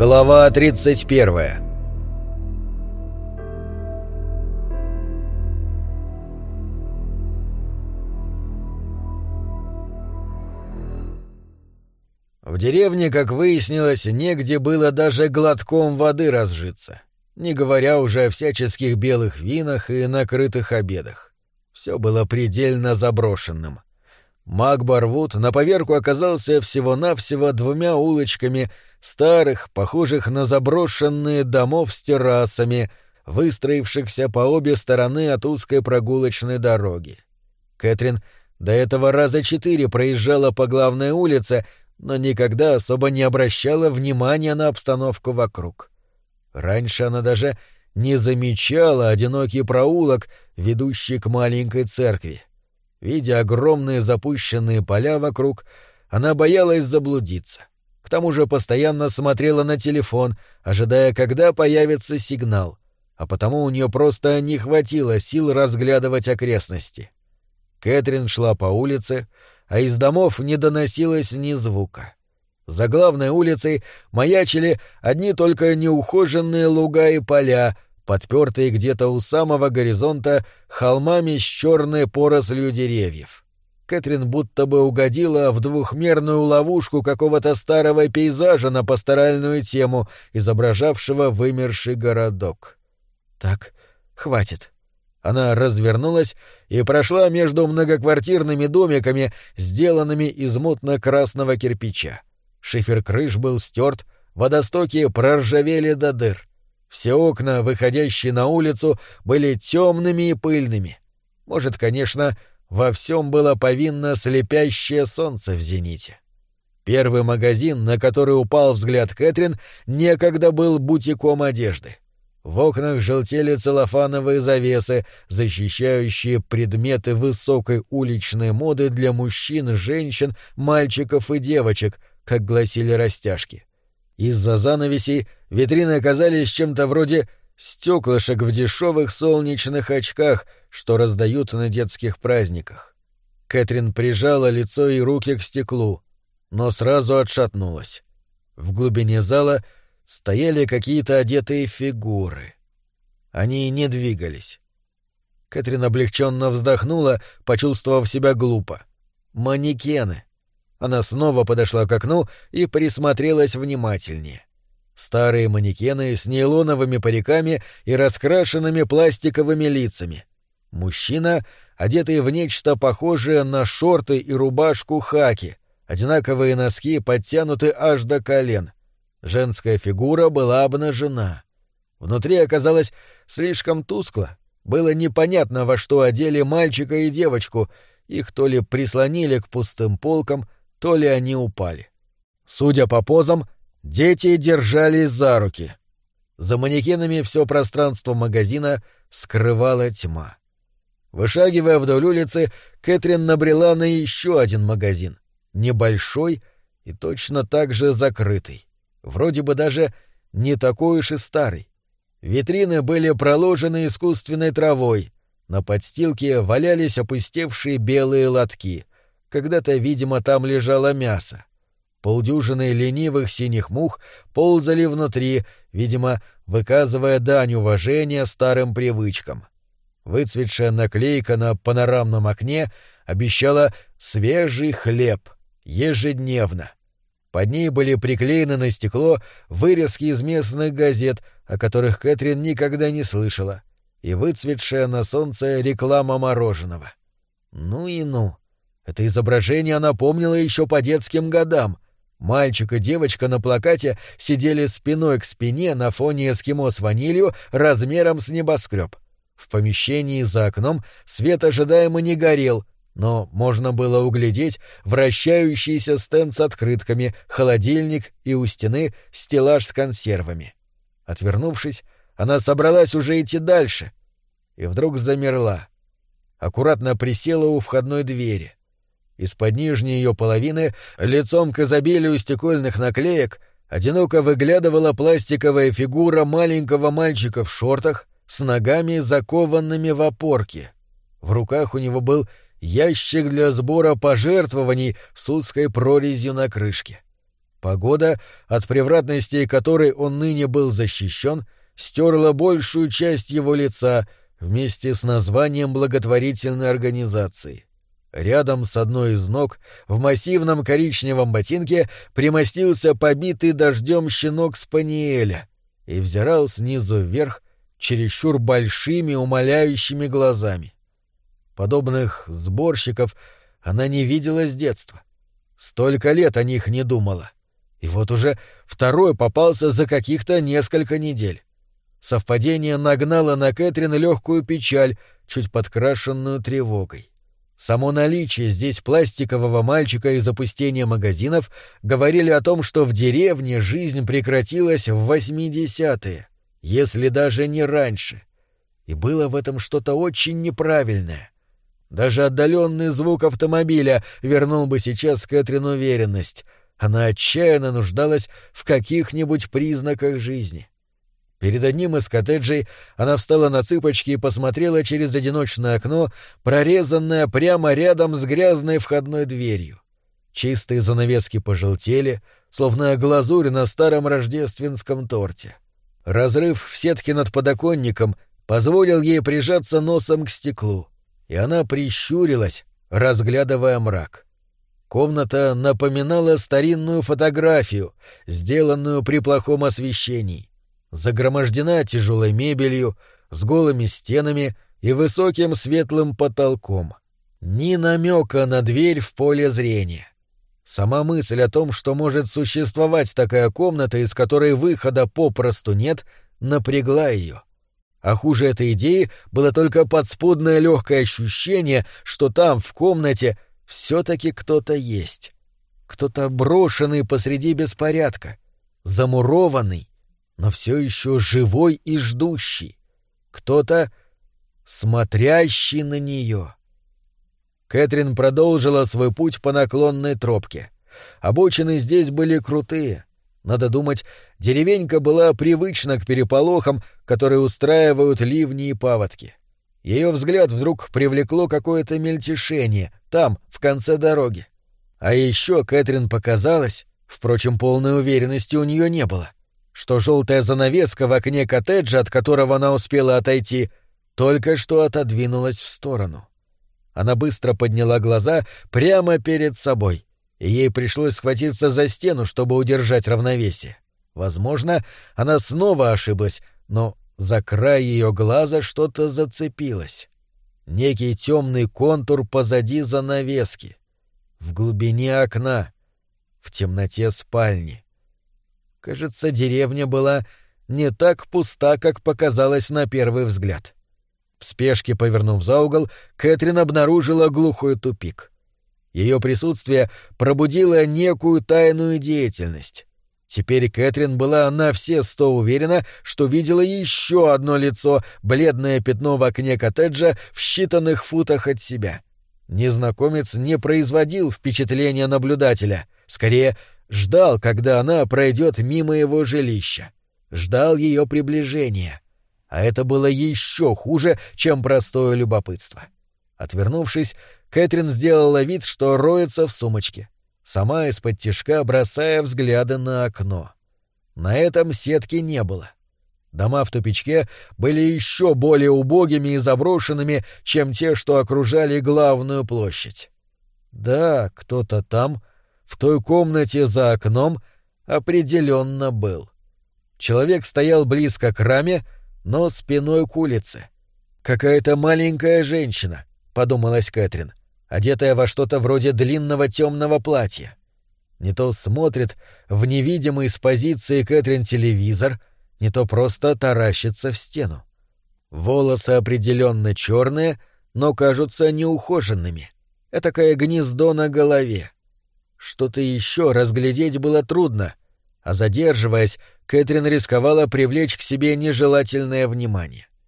Глава 31. В деревне, как выяснилось, негде было даже глотком воды разжиться, не говоря уже о всяческих белых винах и накрытых обедах. Все было предельно заброшенным. Макбарвуд на поверку оказался всего-навсего 2 улочками старых, похожих на заброшенные домов с террасами, выстроившихся по обе стороны от узкой прогулочной дороги. Кэтрин до этого раза 4 проезжала по главной улице, но никогда особо не обращала внимания на обстановку вокруг. Раньше она даже не замечала одинокий проулок, ведущий к маленькой церкви. Видя огромные запущенные поля вокруг, она боялась заблудиться. К тому же постоянно смотрела на телефон, ожидая, когда появится сигнал, а потому у нее просто не хватило сил разглядывать окрестности. Кэтрин шла по улице, а из домов не доносилось ни звука. За главной улицей маячили одни только неухоженные луга и поля, подпертые где-то у самого горизонта холмами с черной порослью деревьев. Кэтрин будто бы угодила в двухмерную ловушку какого-то старого пейзажа на пасторальную тему, изображавшего вымерший городок. «Так, хватит». Она развернулась и прошла между многоквартирными домиками, сделанными из мутно-красного кирпича. Шифер крыш был стёрт, водостоки проржавели до дыр. Все окна, выходящие на улицу, были темными и пыльными. Может, конечно, во всем было повинно слепящее солнце в зените. Первый магазин, на который упал взгляд Кэтрин, некогда был бутиком одежды. В окнах желтели целлофановые завесы, защищающие предметы высокой уличной моды для мужчин, женщин, мальчиков и девочек, как гласили растяжки. Из-за занавесей витрины оказались чем-то вроде стеклышек в дешевых солнечных очках, что раздают на детских праздниках. Кэтрин прижала лицо и руки к стеклу, но сразу отшатнулась. В глубине зала стояли какие-то одетые фигуры. Они не двигались. Кэтрин облегченно вздохнула, почувствовав себя глупо. Манекены. Она снова подошла к окну и присмотрелась внимательнее. Старые манекены с нейлоновыми париками и раскрашенными пластиковыми лицами. Мужчина, одетый в нечто похожее на шорты и рубашку хаки, одинаковые носки подтянуты аж до колен. Женская фигура была обнажена. Внутри оказалось слишком тускло. Было непонятно, во что одели мальчика и девочку. Их то ли прислонили к пустым полкам, то ли они упали. Судя по позам, дети держались за руки. За манекенами все пространство магазина скрывала тьма. Вышагивая вдоль улицы, Кэтрин набрела на еще один магазин. Небольшой и точно так же закрытый. Вроде бы даже не такой уж и старый. Витрины были проложены искусственной травой. На подстилке валялись опустевшие белые лотки. Когда-то, видимо, там лежало мясо. Полдюжины ленивых синих мух ползали внутри, видимо, выказывая дань уважения старым привычкам. Выцветшая наклейка на панорамном окне обещала свежий хлеб ежедневно. Под ней были приклеены на стекло вырезки из местных газет, о которых Кэтрин никогда не слышала, и выцветшая на солнце реклама мороженого. Ну и ну. Это изображение она помнила еще по детским годам. Мальчик и девочка на плакате сидели спиной к спине на фоне эскимо с ванилью размером с небоскреб. В помещении за окном свет ожидаемо не горел, но можно было углядеть вращающийся стенд с открытками, холодильник и у стены стеллаж с консервами. Отвернувшись, она собралась уже идти дальше и вдруг замерла. Аккуратно присела у входной двери. Из-под нижней ее половины, лицом к изобилию стекольных наклеек, одиноко выглядывала пластиковая фигура маленького мальчика в шортах с ногами, закованными в опорки. В руках у него был ящик для сбора пожертвований с узкой прорезью на крышке. Погода, от превратностей которой он ныне был защищен, стерла большую часть его лица вместе с названием благотворительной организации. Рядом с одной из ног в массивном коричневом ботинке примостился побитый дождем щенок спаниеля и взирал снизу вверх чересчур большими умоляющими глазами. Подобных сборщиков она не видела с детства. Столько лет о них не думала. И вот уже второй попался за каких-то несколько недель. Совпадение нагнало на Кэтрин легкую печаль, чуть подкрашенную тревогой. Само наличие здесь пластикового мальчика и запустение магазинов говорили о том, что в деревне жизнь прекратилась в 80-е, если даже не раньше. И было в этом что-то очень неправильное. Даже отдаленный звук автомобиля вернул бы сейчас Кэтрин уверенность. Она отчаянно нуждалась в каких-нибудь признаках жизни. Перед одним из коттеджей она встала на цыпочки и посмотрела через одиночное окно, прорезанное прямо рядом с грязной входной дверью. Чистые занавески пожелтели, словно глазурь на старом рождественском торте. Разрыв в сетке над подоконником позволил ей прижаться носом к стеклу, и она прищурилась, разглядывая мрак. Комната напоминала старинную фотографию, сделанную при плохом освещении. Загромождена тяжелой мебелью, с голыми стенами и высоким светлым потолком. Ни намека на дверь в поле зрения. Сама мысль о том, что может существовать такая комната, из которой выхода попросту нет, напрягла ее. А хуже этой идеи было только подспудное легкое ощущение, что там, в комнате, все-таки кто-то есть. Кто-то брошенный посреди беспорядка, замурованный, но все еще живой и ждущий. Кто-то, смотрящий на нее. Кэтрин продолжила свой путь по наклонной тропке. Обочины здесь были крутые. Надо думать, деревенька была привычна к переполохам, которые устраивают ливни и паводки. Ее взгляд вдруг привлекло какое-то мельтешение там, в конце дороги. А еще Кэтрин показалось, впрочем, полной уверенности у нее не было, что желтая занавеска в окне коттеджа, от которого она успела отойти, только что отодвинулась в сторону. Она быстро подняла глаза прямо перед собой, и ей пришлось схватиться за стену, чтобы удержать равновесие. Возможно, она снова ошиблась, но за край ее глаза что-то зацепилось. Некий темный контур позади занавески, в глубине окна, в темноте спальни. Кажется, деревня была не так пуста, как показалось на первый взгляд. В спешке повернув за угол, Кэтрин обнаружила глухой тупик. Ее присутствие пробудило некую тайную деятельность. Теперь Кэтрин была на все 100 уверена, что видела еще одно лицо, бледное пятно в окне коттеджа в считанных футах от себя. Незнакомец не производил впечатления наблюдателя, скорее ждал, когда она пройдет мимо его жилища. Ждал ее приближения. А это было еще хуже, чем простое любопытство. Отвернувшись, Кэтрин сделала вид, что роется в сумочке, сама из-под тишка бросая взгляды на окно. На этом сетки не было. Дома в тупичке были еще более убогими и заброшенными, чем те, что окружали главную площадь. Да, кто-то там, в той комнате за окном, определенно был. Человек стоял близко к раме, но спиной к улице. «Какая-то маленькая женщина», — подумалась Кэтрин, одетая во что-то вроде длинного темного платья. Не то смотрит в невидимый с позиции Кэтрин телевизор, не то просто таращится в стену. Волосы определенно черные, но кажутся неухоженными. Этакое гнездо на голове. Что-то еще разглядеть было трудно, а задерживаясь, Кэтрин рисковала привлечь к себе нежелательное внимание.